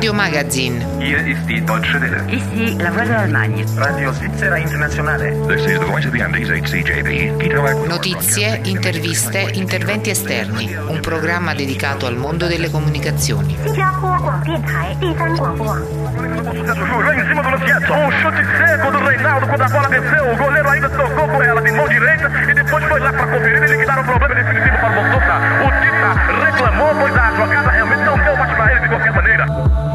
Radio Magazine. Hier ist die Deutsche Welle. Ici la voix de l'Allemagne. Radio Svizzera Internazionale. This is the voice of the Andes, HCJB. Notizie, interviste, interventi esterni. Un programma dedicato al mondo delle comunicazioni. Lá em cima do Luciano, um chute seco do Reinaldo quando a bola desceu, o goleiro ainda tocou com ela de mão direita e depois foi lá para conferir e liquidar o problema definitivo para o Botucca. O Tita reclamou, pois a jogada realmente não deu mais para ele de qualquer maneira.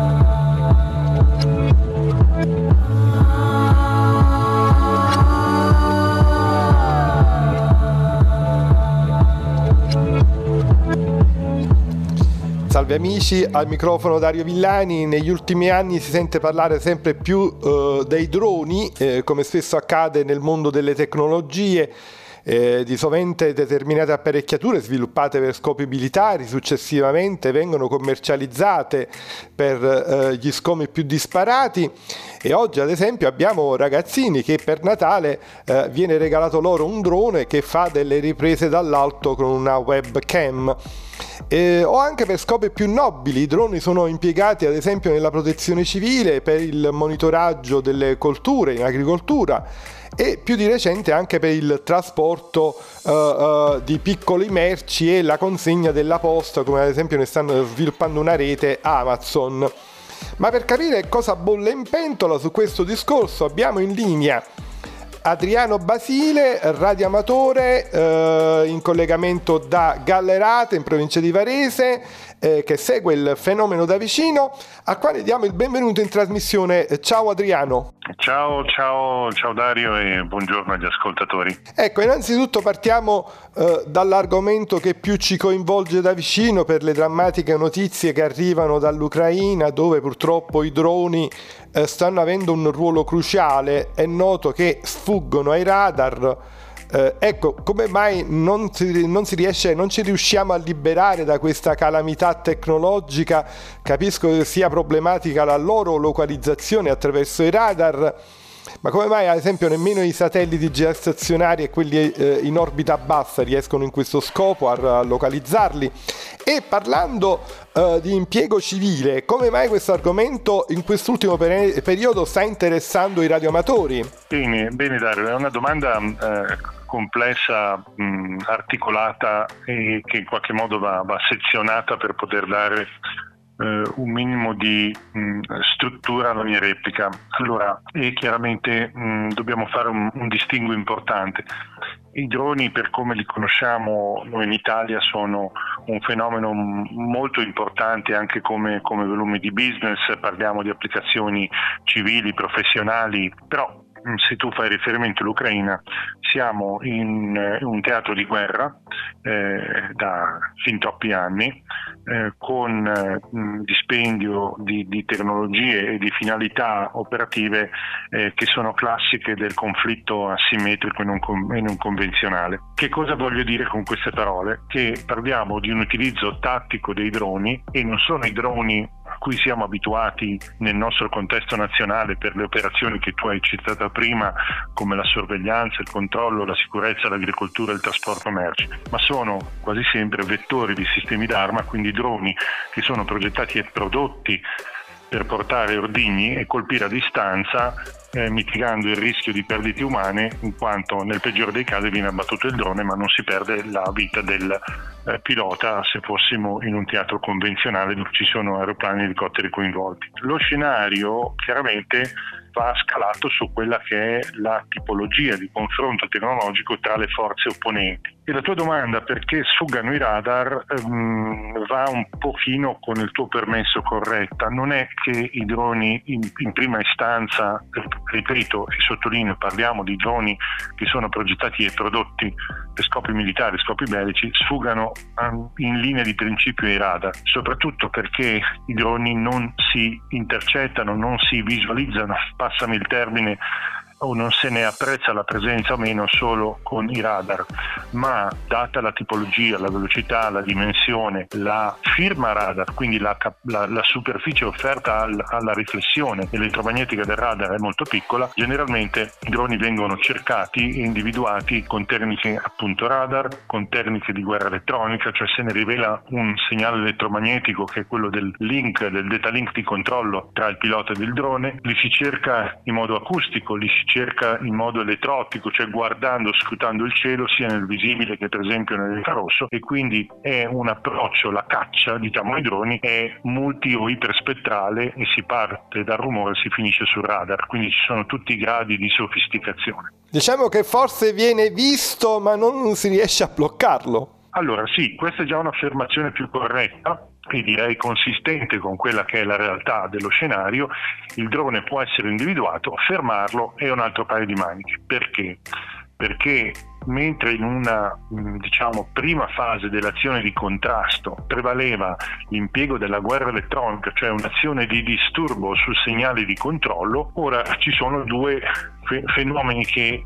Salve amici, al microfono Dario Villani. Negli ultimi anni si sente parlare sempre più dei droni, come spesso accade nel mondo delle tecnologie. Di sovente determinate apparecchiature sviluppate per scopi militari successivamente vengono commercializzate per gli scopi più disparati, e oggi ad esempio abbiamo ragazzini che per Natale viene regalato loro un drone che fa delle riprese dall'alto con una webcam. O anche per scopi più nobili. I droni sono impiegati ad esempio nella protezione civile, per il monitoraggio delle colture in agricoltura e più di recente anche per il trasporto di piccoli merci e la consegna della posta, come ad esempio ne stanno sviluppando una rete Amazon. Ma per capire cosa bolle in pentola su questo discorso abbiamo in linea Adriano Basile, radioamatore in collegamento da Gallerate in provincia di Varese, che segue il fenomeno da vicino, al quale diamo il benvenuto in trasmissione. Ciao Adriano. Ciao Dario e buongiorno agli ascoltatori. Ecco, innanzitutto partiamo dall'argomento che più ci coinvolge da vicino per le drammatiche notizie che arrivano dall'Ucraina, dove purtroppo i droni stanno avendo un ruolo cruciale. È noto che sfuggono ai radar. Ecco, come mai non ci riusciamo a liberare da questa calamità tecnologica? Capisco che sia problematica la loro localizzazione attraverso i radar, ma come mai ad esempio nemmeno i satelliti geostazionari e quelli in orbita bassa riescono in questo scopo a localizzarli? E parlando di impiego civile, come mai questo argomento in quest'ultimo periodo sta interessando i radioamatori? Bene Dario, è una domanda complessa, articolata e che in qualche modo va sezionata per poter dare un minimo di struttura alla mia replica. Allora, e chiaramente dobbiamo fare un distinguo importante. I droni, per come li conosciamo noi in Italia, sono un fenomeno molto importante anche come volume di business. Parliamo di applicazioni civili, professionali, però se tu fai riferimento all'Ucraina, siamo in un teatro di guerra da fin troppi anni, con dispendio di tecnologie e di finalità operative che sono classiche del conflitto asimmetrico e non convenzionale. Che cosa voglio dire con queste parole? Che parliamo di un utilizzo tattico dei droni, e non sono i droni a cui siamo abituati nel nostro contesto nazionale per le operazioni che tu hai citato prima, come la sorveglianza, il controllo, la sicurezza, l'agricoltura e il trasporto merci, ma sono quasi sempre vettori di sistemi d'arma, quindi droni che sono progettati e prodotti per portare ordigni e colpire a distanza, mitigando il rischio di perdite umane, in quanto nel peggiore dei casi viene abbattuto il drone ma non si perde la vita del pilota, se fossimo in un teatro convenzionale dove ci sono aeroplani e elicotteri coinvolti. Lo scenario chiaramente va scalato su quella che è la tipologia di confronto tecnologico tra le forze opponenti. E la tua domanda, perché sfuggano i radar, va un pochino con il tuo permesso corretta. Non è che i droni in prima istanza, ripeto e sottolineo, parliamo di droni che sono progettati e prodotti per scopi militari, scopi bellici, sfuggano in linea di principio ai radar, soprattutto perché i droni non si intercettano, non si visualizzano, passami il termine, o non se ne apprezza la presenza o meno solo con i radar, ma data la tipologia, la velocità, la dimensione, la firma radar, quindi la superficie offerta alla riflessione elettromagnetica del radar è molto piccola, generalmente i droni vengono cercati e individuati con tecniche appunto radar, con tecniche di guerra elettronica, cioè se ne rivela un segnale elettromagnetico che è quello del data link di controllo tra il pilota ed il drone, li si cerca in modo acustico, li si cerca in modo elettroottico, cioè guardando, scrutando il cielo sia nel visibile che per esempio nell'infrarosso, e quindi è un approccio, la caccia diciamo ai droni è multi o iperspettrale e si parte dal rumore e si finisce sul radar, quindi ci sono tutti i gradi di sofisticazione. Diciamo che forse viene visto ma non si riesce a bloccarlo. Allora sì, questa è già un'affermazione più corretta e direi consistente con quella che è la realtà dello scenario. Il drone può essere individuato, fermarlo è un altro paio di maniche. Perché? Perché mentre in una prima fase dell'azione di contrasto prevaleva l'impiego della guerra elettronica, cioè un'azione di disturbo sul segnale di controllo, ora ci sono due fenomeni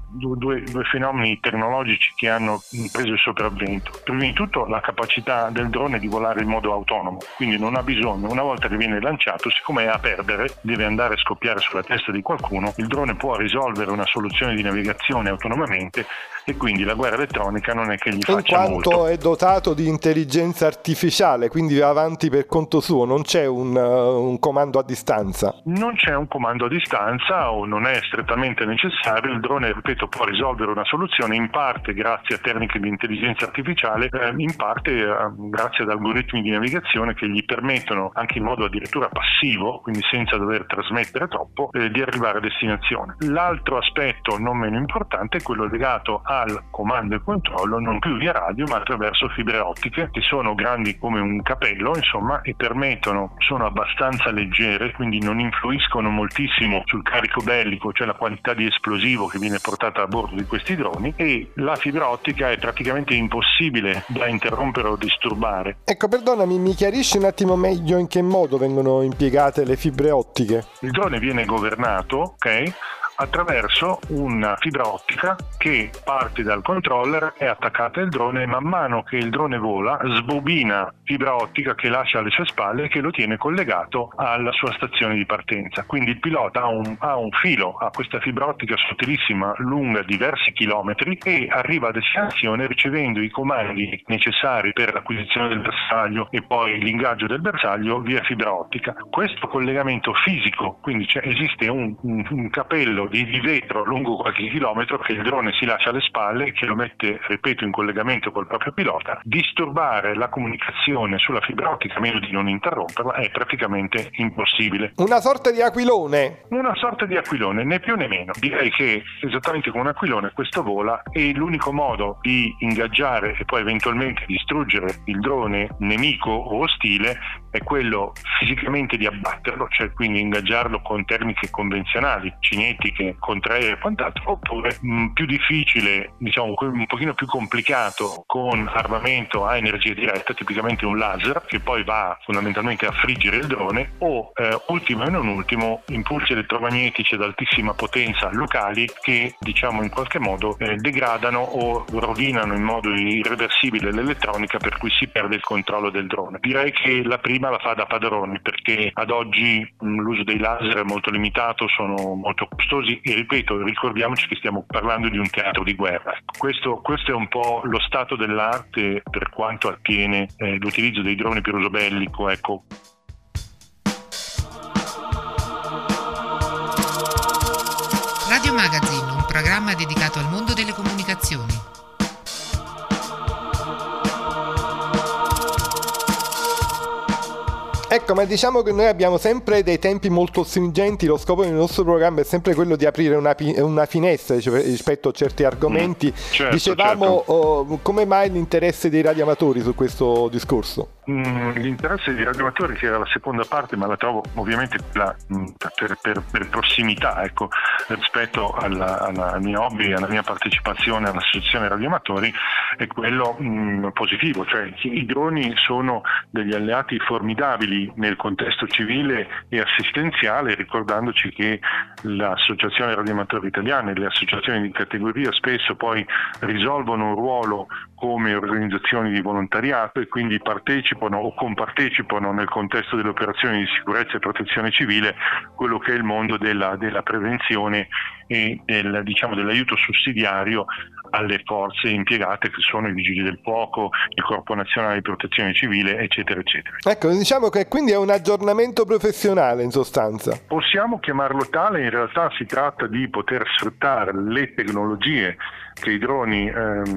tecnologici che hanno preso il sopravvento. Prima di tutto la capacità del drone di volare in modo autonomo, quindi non ha bisogno, una volta che viene lanciato, siccome è a perdere, deve andare a scoppiare sulla testa di qualcuno, il drone può risolvere una soluzione di navigazione autonomamente e quindi la guerra elettronica non è che gli faccia molto. In quanto è dotato di intelligenza artificiale, quindi va avanti per conto suo, non c'è un comando a distanza. Non c'è un comando a distanza o non è strettamente necessario, il drone, ripeto, può risolvere una soluzione in parte grazie a tecniche di intelligenza artificiale, in parte grazie ad algoritmi di navigazione che gli permettono, anche in modo addirittura passivo, quindi senza dover trasmettere troppo, di arrivare a destinazione. L'altro aspetto non meno importante è quello legato al comando e controllo, non più via radio ma attraverso fibre ottiche che sono grandi come un capello, insomma, e sono abbastanza leggere, quindi non influiscono moltissimo sul carico bellico, cioè la quantità di esplosivo che viene portata a bordo di questi droni, e la fibra ottica è praticamente impossibile da interrompere o disturbare. Ecco, perdonami, mi chiarisci un attimo meglio in che modo vengono impiegate le fibre ottiche? Il drone viene governato, ok? Attraverso una fibra ottica che parte dal controller, è attaccata al drone e man mano che il drone vola sbobina fibra ottica che lascia alle sue spalle e che lo tiene collegato alla sua stazione di partenza. Quindi il pilota ha un filo, ha questa fibra ottica sottilissima, lunga diversi chilometri, e arriva a destinazione ricevendo i comandi necessari per l'acquisizione del bersaglio e poi l'ingaggio del bersaglio via fibra ottica. Questo collegamento fisico, quindi esiste un capello di vetro lungo qualche chilometro che il drone si lascia alle spalle e che lo mette, ripeto, in collegamento col proprio pilota. Disturbare la comunicazione sulla fibra ottica, a meno di non interromperla, è praticamente impossibile. Una sorta di aquilone? Una sorta di aquilone, né più né meno. Direi che esattamente come un aquilone questo vola, e l'unico modo di ingaggiare e poi eventualmente distruggere il drone nemico o ostile è quello fisicamente di abbatterlo, cioè quindi ingaggiarlo con tecniche convenzionali, cinetiche, contraeree e quant'altro, oppure più difficile, un pochino più complicato, con armamento a energia diretta, tipicamente un laser, che poi va fondamentalmente a friggere il drone, o ultimo e non ultimo, impulsi elettromagnetici ad altissima potenza locali che in qualche modo degradano o rovinano in modo irreversibile l'elettronica, per cui si perde il controllo del drone. Direi che la prima la fa da padroni, perché ad oggi l'uso dei laser è molto limitato, sono molto costosi e, ripeto, ricordiamoci che stiamo parlando di un teatro di guerra. Questo è un po' lo stato dell'arte per quanto attiene l'utilizzo dei droni per uso bellico, ecco. Radio Magazine, un programma dedicato al mondo delle comunicazioni. Ecco, ma diciamo che noi abbiamo sempre dei tempi molto stringenti, lo scopo del nostro programma è sempre quello di aprire una finestra rispetto a certi argomenti. Certo, Dicevamo, come mai l'interesse dei radioamatori su questo discorso? L'interesse dei radioamatori, che era la seconda parte, ma la trovo ovviamente per prossimità, ecco, rispetto al mio hobby, alla mia partecipazione all'associazione radioamatori, è quello positivo, cioè i droni sono degli alleati formidabili nel contesto civile e assistenziale, ricordandoci che l'Associazione Radioamatori Italiane e le associazioni di categoria spesso poi risolvono un ruolo come organizzazioni di volontariato e quindi partecipano o compartecipano nel contesto delle operazioni di sicurezza e protezione civile quello che è il mondo della prevenzione e dell'aiuto sussidiario alle forze impiegate, che sono i Vigili del Fuoco, il Corpo Nazionale di Protezione Civile, eccetera, eccetera. Ecco, diciamo che quindi è un aggiornamento professionale in sostanza. Possiamo chiamarlo tale, in realtà si tratta di poter sfruttare le tecnologie che i droni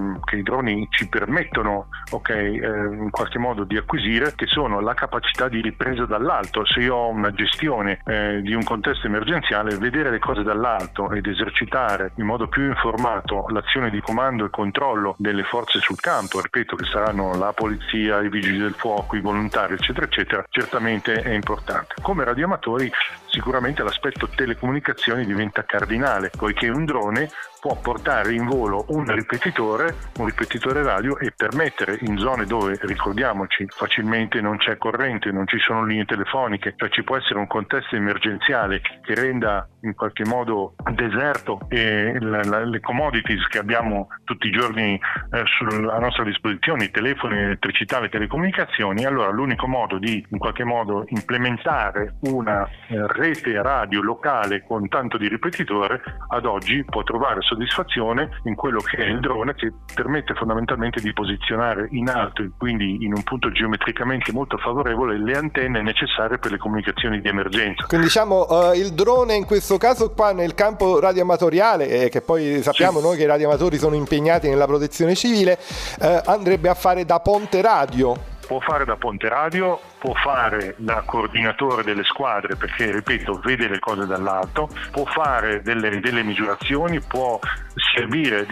ci permettono in qualche modo di acquisire, che sono la capacità di ripresa dall'alto. Se io ho una gestione di un contesto emergenziale, vedere le cose dall'alto ed esercitare in modo più informato l'azione di comando e controllo delle forze sul campo, ripeto che saranno la polizia, i vigili del fuoco, i volontari, eccetera, eccetera, certamente è importante. Come radioamatori sicuramente l'aspetto telecomunicazioni diventa cardinale, poiché un drone può portare in volo un ripetitore radio e permettere in zone dove, ricordiamoci, facilmente non c'è corrente, non ci sono linee telefoniche, cioè ci può essere un contesto emergenziale che renda in qualche modo deserto e le commodities che abbiamo tutti i giorni a nostra disposizione, i telefoni, l'elettricità, le telecomunicazioni. Allora l'unico modo di in qualche modo implementare una rete radio locale con tanto di ripetitore ad oggi può trovare soddisfazione in quello che è il drone, che permette fondamentalmente di posizionare in alto e quindi in un punto geometricamente molto favorevole le antenne necessarie per le comunicazioni di emergenza. Quindi diciamo il drone in questo caso qua nel campo radioamatoriale, che poi sappiamo noi che i radioamatori sono impegnati nella protezione civile, andrebbe a fare da ponte radio. Può fare da ponte radio, può fare da coordinatore delle squadre, perché ripeto vede le cose dall'alto, può fare delle misurazioni, può servire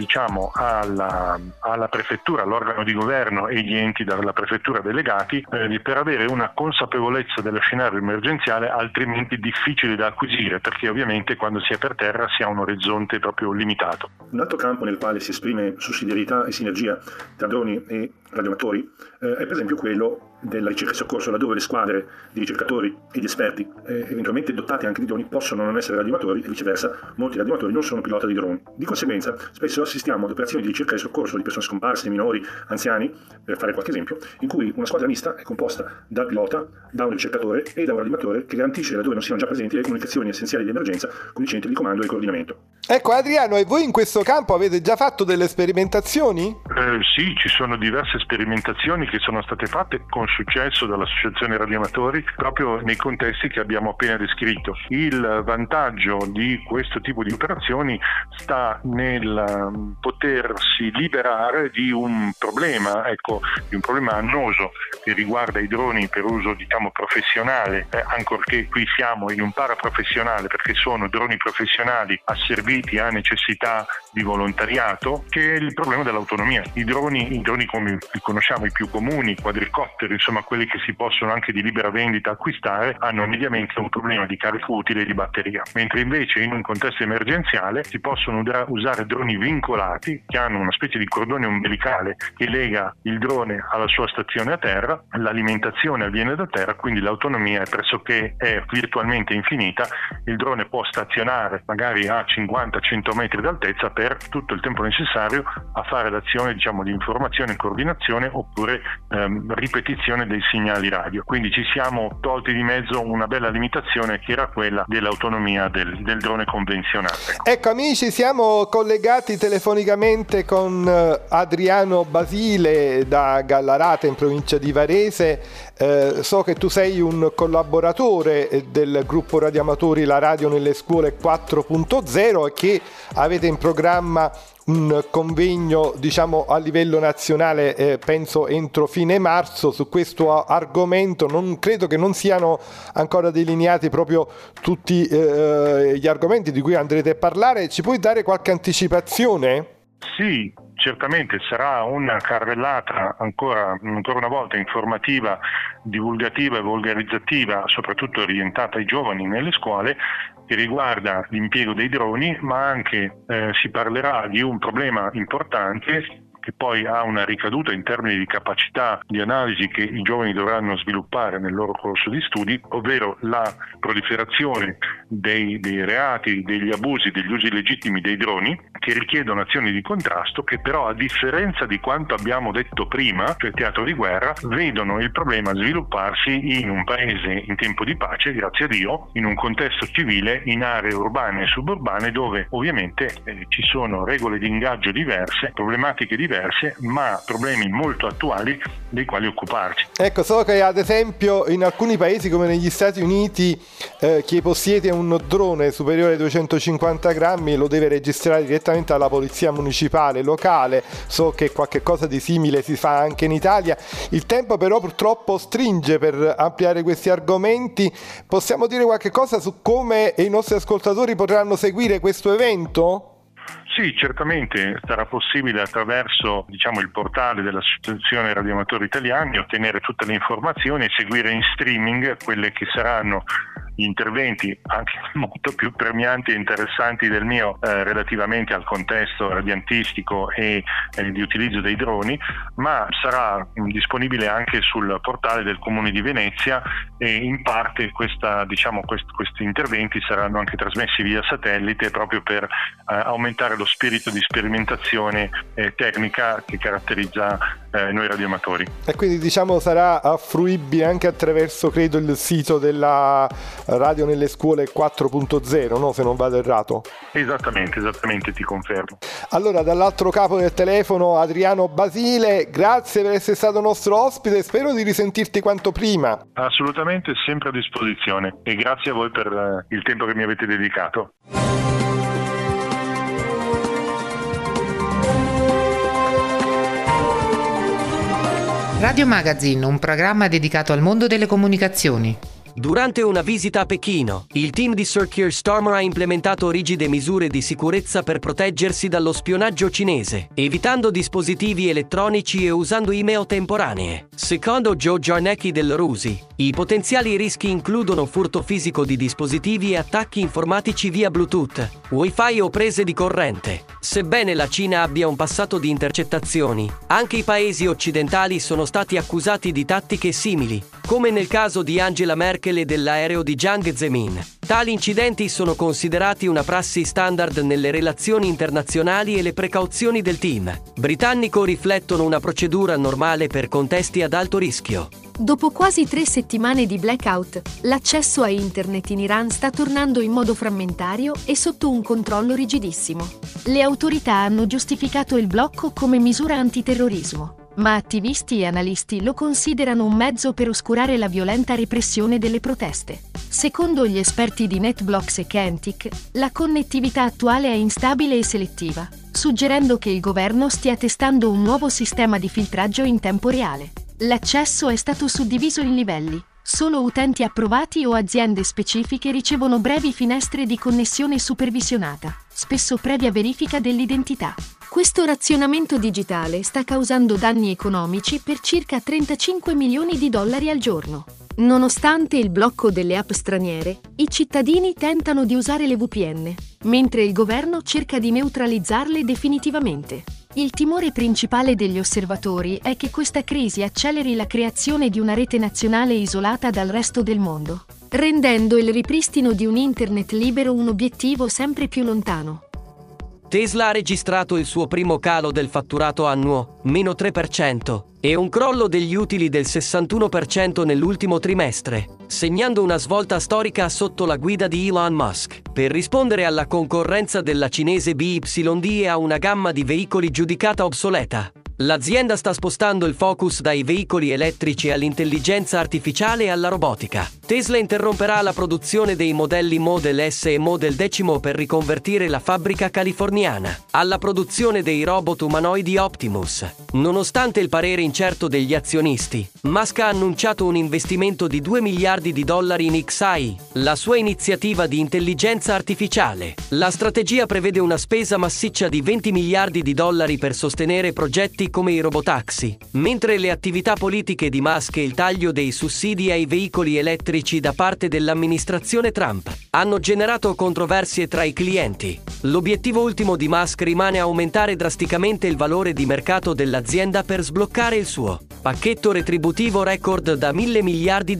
alla prefettura, all'organo di governo e gli enti dalla prefettura delegati per avere una consapevolezza dello scenario emergenziale altrimenti difficile da acquisire, perché ovviamente quando si è per terra si ha un orizzonte proprio limitato. Un altro campo nel quale si esprime sussidiarietà e sinergia tra droni e radioamatori è per esempio quello della ricerca e soccorso, laddove le squadre di ricercatori e di esperti, eventualmente dotati anche di droni, possono non essere radioamatori e viceversa molti radioamatori non sono pilota di droni. Di conseguenza spesso assistiamo ad operazioni di ricerca e soccorso di persone scomparse, minori, anziani, per fare qualche esempio, in cui una squadra mista è composta dal pilota, da un ricercatore e da un radioamatore che garantisce, laddove non siano già presenti, le comunicazioni essenziali di emergenza con i centri di comando e coordinamento. Ecco Adriano, e voi in questo campo avete già fatto delle sperimentazioni? Sì, ci sono diverse sperimentazioni che sono state fatte con successo dall'Associazione Radioamatori proprio nei contesti che abbiamo appena descritto. Il vantaggio di questo tipo di operazioni sta nel potersi liberare di un problema, di un problema annoso che riguarda i droni per uso professionale, ancorché qui siamo in un paraprofessionale perché sono droni professionali asserviti a necessità di volontariato, che è il problema dell'autonomia. I droni come li conosciamo, i più comuni, quadricotteri, insomma quelli che si possono anche di libera vendita acquistare, hanno mediamente un problema di carico utile e di batteria, mentre invece in un contesto emergenziale si possono usare droni vincolati che hanno una specie di cordone ombelicale che lega il drone alla sua stazione a terra, l'alimentazione avviene da terra, quindi l'autonomia è virtualmente infinita. Il drone può stazionare magari a 50-100 metri d'altezza per tutto il tempo necessario a fare l'azione di informazione e coordinazione oppure ripetizione dei segnali radio. Quindi ci siamo tolti di mezzo una bella limitazione che era quella dell'autonomia del drone convenzionale. Ecco amici, siamo collegati telefonicamente con Adriano Basile da Gallarate in provincia di Varese. So che tu sei un collaboratore del gruppo radioamatori La Radio nelle scuole 4.0 e che avete in programma un convegno a livello nazionale, penso entro fine marzo, su questo argomento. Non credo che non siano ancora delineati proprio tutti gli argomenti di cui andrete a parlare. Ci puoi dare qualche anticipazione? Sì, certamente sarà una carrellata ancora una volta informativa, divulgativa e volgarizzativa, soprattutto orientata ai giovani nelle scuole, che riguarda l'impiego dei droni, ma anche si parlerà di un problema importante che poi ha una ricaduta in termini di capacità di analisi che i giovani dovranno sviluppare nel loro corso di studi, ovvero la proliferazione dei reati, degli abusi, degli usi illegittimi dei droni, che richiedono azioni di contrasto, che però, a differenza di quanto abbiamo detto prima, cioè teatro di guerra, vedono il problema svilupparsi in un paese in tempo di pace, grazie a Dio, in un contesto civile, in aree urbane e suburbane, dove ovviamente ci sono regole di ingaggio diverse, problematiche diverse, ma problemi molto attuali dei quali occuparci. Ecco, so che ad esempio in alcuni paesi come negli Stati Uniti chi possiede un drone superiore ai 250 grammi lo deve registrare direttamente alla polizia municipale locale. So che qualche cosa di simile si fa anche in Italia. Il tempo però purtroppo stringe per ampliare questi argomenti. Possiamo dire qualche cosa su come i nostri ascoltatori potranno seguire questo evento? Sì, certamente sarà possibile attraverso il portale dell'Associazione Radioamatori Italiani ottenere tutte le informazioni e seguire in streaming quelle che saranno gli interventi anche molto più premianti e interessanti del mio relativamente al contesto radiantistico e di utilizzo dei droni, ma sarà disponibile anche sul portale del Comune di Venezia e in parte questi interventi saranno anche trasmessi via satellite proprio per aumentare lo spirito di sperimentazione tecnica che caratterizza noi radioamatori. E quindi sarà fruibile anche attraverso, credo, il sito della Radio nelle Scuole 4.0, no? Se non vado errato. Esattamente, ti confermo. Allora, dall'altro capo del telefono Adriano Basile, grazie per essere stato nostro ospite e spero di risentirti quanto prima. Assolutamente, sempre a disposizione, e grazie a voi per il tempo che mi avete dedicato. Radio Magazine, un programma dedicato al mondo delle comunicazioni. Durante una visita a Pechino, il team di Sir Keir Starmer ha implementato rigide misure di sicurezza per proteggersi dallo spionaggio cinese, evitando dispositivi elettronici e usando email temporanee. Secondo Joe Jarnecki del RUSI, i potenziali rischi includono furto fisico di dispositivi e attacchi informatici via Bluetooth, Wi-Fi o prese di corrente. Sebbene la Cina abbia un passato di intercettazioni, anche i paesi occidentali sono stati accusati di tattiche simili, come nel caso di Angela Merkel e dell'aereo di Jiang Zemin. Tali incidenti sono considerati una prassi standard nelle relazioni internazionali e le precauzioni del team britannico riflettono una procedura normale per contesti ad alto rischio. Dopo quasi 3 settimane di blackout, l'accesso a internet in Iran sta tornando in modo frammentario e sotto un controllo rigidissimo. Le autorità hanno giustificato il blocco come misura antiterrorismo, ma attivisti e analisti lo considerano un mezzo per oscurare la violenta repressione delle proteste. Secondo gli esperti di NetBlocks e Kentic, la connettività attuale è instabile e selettiva, suggerendo che il governo stia testando un nuovo sistema di filtraggio in tempo reale. L'accesso è stato suddiviso in livelli. Solo utenti approvati o aziende specifiche ricevono brevi finestre di connessione supervisionata, spesso previa verifica dell'identità. Questo razionamento digitale sta causando danni economici per circa $35 milioni al giorno. Nonostante il blocco delle app straniere, i cittadini tentano di usare le VPN, mentre il governo cerca di neutralizzarle definitivamente. Il timore principale degli osservatori è che questa crisi acceleri la creazione di una rete nazionale isolata dal resto del mondo, rendendo il ripristino di un internet libero un obiettivo sempre più lontano. Tesla ha registrato il suo primo calo del fatturato annuo, meno 3%, e un crollo degli utili del 61% nell'ultimo trimestre, segnando una svolta storica sotto la guida di Elon Musk. Per rispondere alla concorrenza della cinese BYD e a una gamma di veicoli giudicata obsoleta, l'azienda sta spostando il focus dai veicoli elettrici all'intelligenza artificiale e alla robotica. Tesla interromperà la produzione dei modelli Model S e Model 10 per riconvertire la fabbrica californiana alla produzione dei robot umanoidi Optimus. Nonostante il parere incerto degli azionisti, Musk ha annunciato un investimento di $2 miliardi in XAI, la sua iniziativa di intelligenza artificiale. La strategia prevede una spesa massiccia di $20 miliardi per sostenere progetti come i robotaxi, mentre le attività politiche di Musk e il taglio dei sussidi ai veicoli elettrici da parte dell'amministrazione Trump hanno generato controversie tra i clienti. L'obiettivo ultimo di Musk rimane aumentare drasticamente il valore di mercato dell'azienda per sbloccare il suo pacchetto retributivo record da $1.000 miliardi.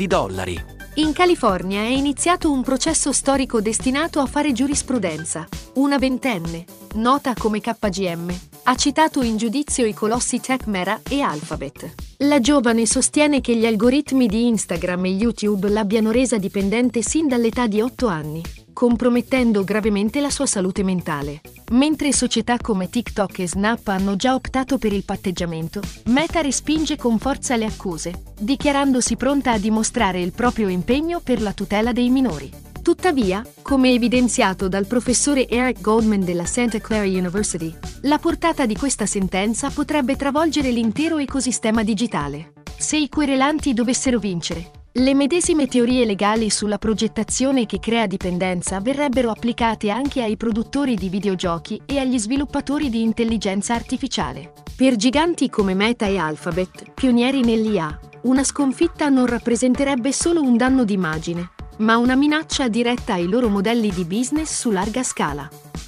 In California è iniziato un processo storico destinato a fare giurisprudenza. Una ventenne, nota come KGM, ha citato in giudizio i colossi Tech, Meta e Alphabet. La giovane sostiene che gli algoritmi di Instagram e YouTube l'abbiano resa dipendente sin dall'età di 8 anni, compromettendo gravemente la sua salute mentale. Mentre società come TikTok e Snap hanno già optato per il patteggiamento, Meta respinge con forza le accuse, dichiarandosi pronta a dimostrare il proprio impegno per la tutela dei minori. Tuttavia, come evidenziato dal professore Eric Goldman della Santa Clara University, la portata di questa sentenza potrebbe travolgere l'intero ecosistema digitale. Se i querelanti dovessero vincere, le medesime teorie legali sulla progettazione che crea dipendenza verrebbero applicate anche ai produttori di videogiochi e agli sviluppatori di intelligenza artificiale. Per giganti come Meta e Alphabet, pionieri nell'IA, una sconfitta non rappresenterebbe solo un danno d'immagine, ma una minaccia diretta ai loro modelli di business su larga scala.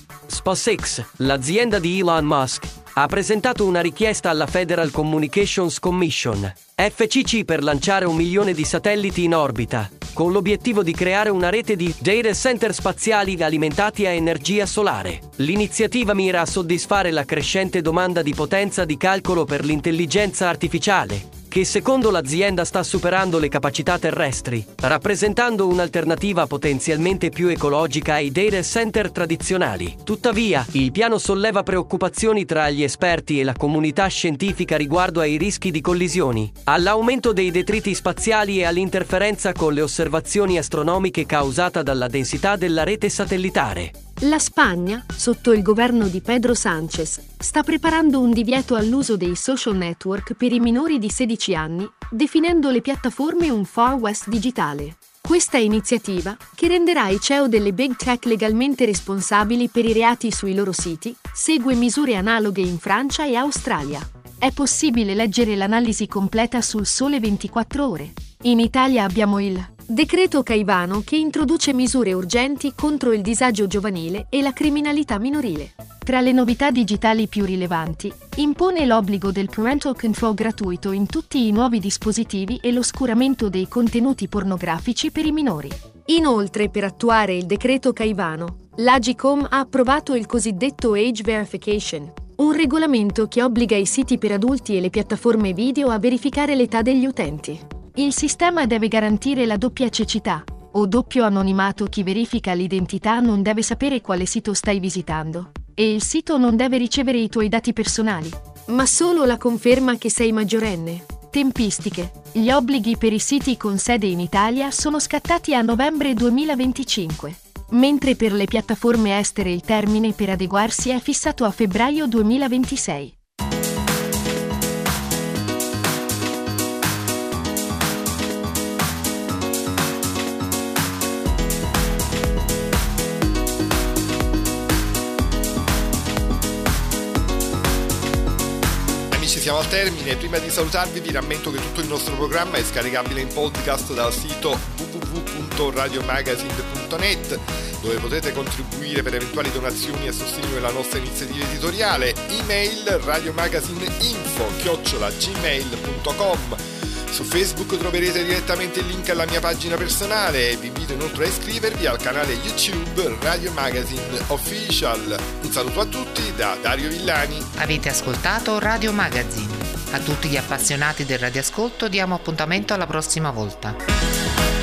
SpaceX, l'azienda di Elon Musk, ha presentato una richiesta alla Federal Communications Commission, FCC, per lanciare 1 milione di satelliti in orbita, con l'obiettivo di creare una rete di data center spaziali alimentati a energia solare. L'iniziativa mira a soddisfare la crescente domanda di potenza di calcolo per l'intelligenza artificiale, che secondo l'azienda sta superando le capacità terrestri, rappresentando un'alternativa potenzialmente più ecologica ai data center tradizionali. Tuttavia, il piano solleva preoccupazioni tra gli esperti e la comunità scientifica riguardo ai rischi di collisioni, all'aumento dei detriti spaziali e all'interferenza con le osservazioni astronomiche causata dalla densità della rete satellitare. La Spagna, sotto il governo di Pedro Sánchez, sta preparando un divieto all'uso dei social network per i minori di 16 anni, definendo le piattaforme un Far West digitale. Questa iniziativa, che renderà i CEO delle Big Tech legalmente responsabili per i reati sui loro siti, segue misure analoghe in Francia e Australia. È possibile leggere l'analisi completa sul Sole 24 Ore. In Italia abbiamo il Decreto Caivano, che introduce misure urgenti contro il disagio giovanile e la criminalità minorile. Tra le novità digitali più rilevanti, impone l'obbligo del parental control gratuito in tutti i nuovi dispositivi e l'oscuramento dei contenuti pornografici per i minori. Inoltre, per attuare il decreto Caivano, l'Agcom ha approvato il cosiddetto Age Verification, un regolamento che obbliga i siti per adulti e le piattaforme video a verificare l'età degli utenti. Il sistema deve garantire la doppia cecità, o doppio anonimato. Chi verifica l'identità non deve sapere quale sito stai visitando, e il sito non deve ricevere i tuoi dati personali, ma solo la conferma che sei maggiorenne. Tempistiche. Gli obblighi per i siti con sede in Italia sono scattati a novembre 2025, mentre per le piattaforme estere il termine per adeguarsi è fissato a febbraio 2026. Siamo al termine. Prima di salutarvi vi rammento che tutto il nostro programma è scaricabile in podcast dal sito www.radiomagazine.net, dove potete contribuire per eventuali donazioni a sostegno della nostra iniziativa editoriale. Email radiomagazine@gmail.com. Su Facebook troverete direttamente il link alla mia pagina personale e vi invito inoltre a iscrivervi al canale YouTube Radio Magazine Official. Un saluto a tutti da Dario Villani. Avete ascoltato Radio Magazine. A tutti gli appassionati del radioascolto diamo appuntamento alla prossima volta.